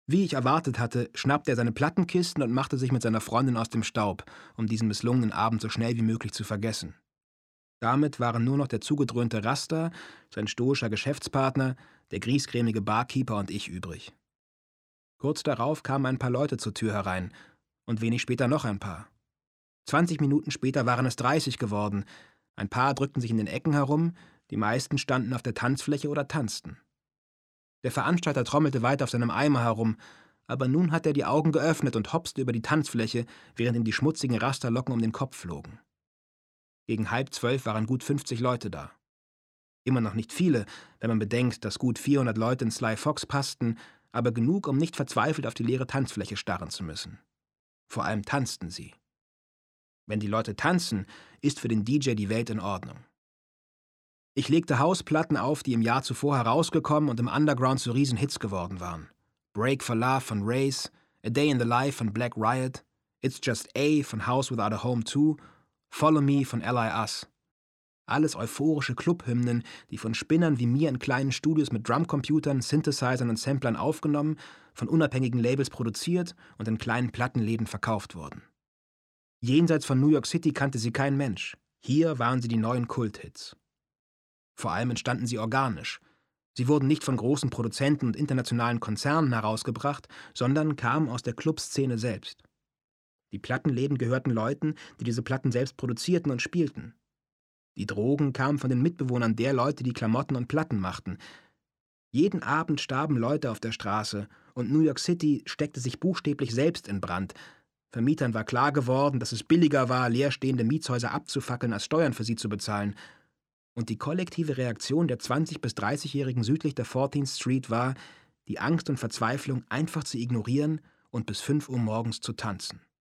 Wie ich erwartet hatte, schnappte er seine Plattenkisten und machte sich mit seiner Freundin aus dem Staub, um diesen misslungenen Abend so schnell wie möglich zu vergessen. Damit waren nur noch der zugedröhnte Rasta, sein stoischer Geschäftspartner, der griesgrämige Barkeeper und ich übrig. Kurz darauf kamen ein paar Leute zur Tür herein und wenig später noch ein paar. 20 Minuten später waren es 30 geworden. Ein paar drückten sich in den Ecken herum, die meisten standen auf der Tanzfläche oder tanzten. Der Veranstalter trommelte weiter auf seinem Eimer herum, aber nun hatte er die Augen geöffnet und hopste über die Tanzfläche, während ihm die schmutzigen Rasterlocken um den Kopf flogen. Gegen 11:30 waren gut 50 Leute da. Immer noch nicht viele, wenn man bedenkt, dass gut 400 Leute in Sly Fox passten, aber genug, um nicht verzweifelt auf die leere Tanzfläche starren zu müssen. Vor allem tanzten sie. Wenn die Leute tanzen, ist für den DJ die Welt in Ordnung. Ich legte Hausplatten auf, die im Jahr zuvor herausgekommen und im Underground zu Riesenhits geworden waren. Break for Love von Race, A Day in the Life von Black Riot, It's Just A von House Without a Home 2, Follow Me von L.I.Us. Alles euphorische Clubhymnen, die von Spinnern wie mir in kleinen Studios mit Drumcomputern, Synthesizern und Samplern aufgenommen, von unabhängigen Labels produziert und in kleinen Plattenläden verkauft wurden. Jenseits von New York City kannte sie kein Mensch. Hier waren sie die neuen Kulthits. Vor allem entstanden sie organisch. Sie wurden nicht von großen Produzenten und internationalen Konzernen herausgebracht, sondern kamen aus der Clubszene selbst. Die Plattenläden gehörten Leuten, die diese Platten selbst produzierten und spielten. Die Drogen kamen von den Mitbewohnern der Leute, die Klamotten und Platten machten. Jeden Abend starben Leute auf der Straße und New York City steckte sich buchstäblich selbst in Brand. Vermietern war klar geworden, dass es billiger war, leerstehende Mietshäuser abzufackeln, als Steuern für sie zu bezahlen. Und die kollektive Reaktion der 20- bis 30-Jährigen südlich der 14th Street war, die Angst und Verzweiflung einfach zu ignorieren und bis 5 Uhr morgens zu tanzen.